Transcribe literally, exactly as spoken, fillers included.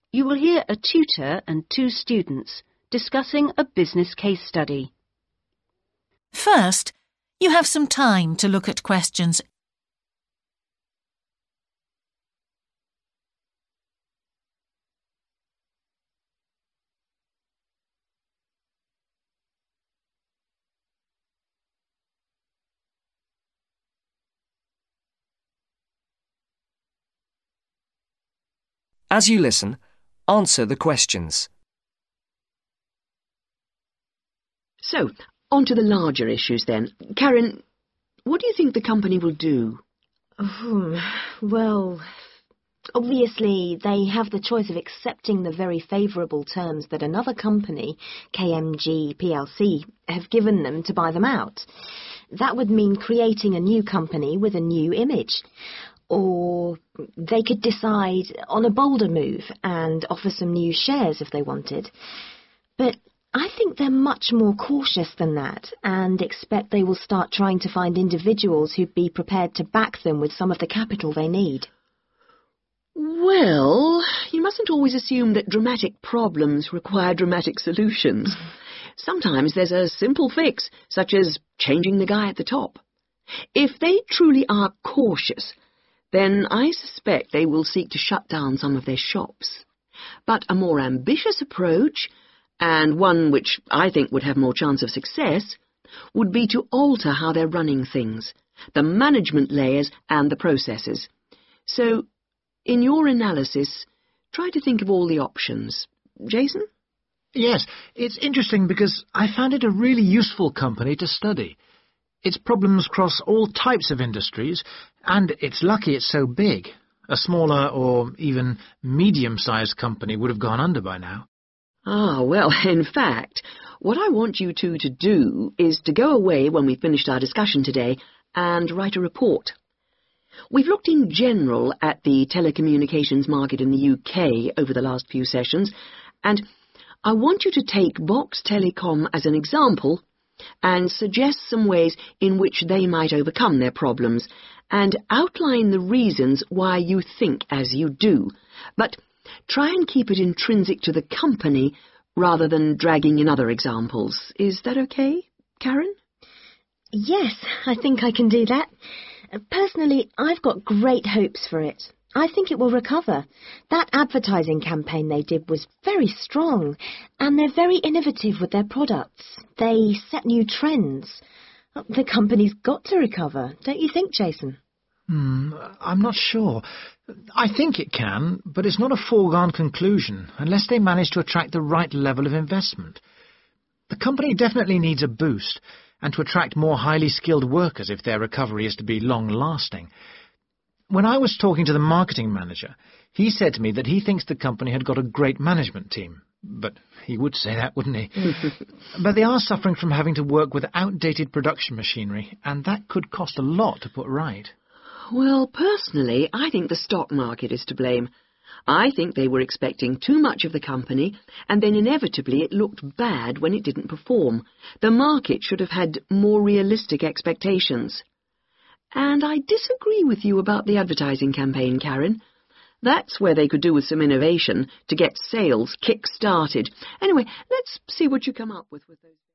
you will hear a tutor and two students discussing a business case study. First, you have some time to look at questions As you listen, answer the questions. So, on to the larger issues then. Karen, what do you think the company will do? Oh, well, obviously they have the choice of accepting the very favourable terms that another company, K M G P L C, have given them to buy them out. That would mean creating a new company with a new image. Or they could decide on a bolder move and offer some new shares if they wanted. But I think they're much more cautious than that and expect they will start trying to find individuals who'd be prepared to back them with some of the capital they need. Well, you mustn't always assume that dramatic problems require dramatic solutions. Sometimes there's a simple fix, such as changing the guy at the top. If they truly are cautious, then I suspect they will seek to shut down some of their shops. But a more ambitious approach, and one which I think would have more chance of success, would be to alter how they're running things, the management layers and the processes. So, in your analysis, try to think of all the options. Jason? Yes, it's interesting because I found it a really useful company to study. Its problems cross all types of industries, and it's lucky it's so big. A smaller or even medium-sized company would have gone under by now. Ah, well, in fact, what I want you two to do is to go away when we've finished our discussion today and write a report. We've looked in general at the telecommunications market in the U K over the last few sessions, and I want you to take Box Telecom as an example and suggest some ways in which they might overcome their problems, and outline the reasons why you think as you do. But try and keep it intrinsic to the company rather than dragging in other examples. Is that okay, Karen? Yes, I think I can do that. Personally, I've got great hopes for it. I think it will recover. That advertising campaign they did was very strong, and they're very innovative with their products. They set new trends. The company's got to recover, don't you think, Jason? Hmm, I'm not sure. I think it can, but it's not a foregone conclusion, unless they manage to attract the right level of investment. The company definitely needs a boost, and to attract more highly skilled workers if their recovery is to be long-lasting. When I was talking to the marketing manager, he said to me that he thinks the company had got a great management team. But he would say that, wouldn't he? But they are suffering from having to work with outdated production machinery, and that could cost a lot to put right. Well, personally, I think the stock market is to blame. I think they were expecting too much of the company, and then inevitably it looked bad when it didn't perform. The market should have had more realistic expectations. And I disagree with you about the advertising campaign, Karen. That's where they could do with some innovation to get sales kick-started. Anyway, let's see what you come up with with those...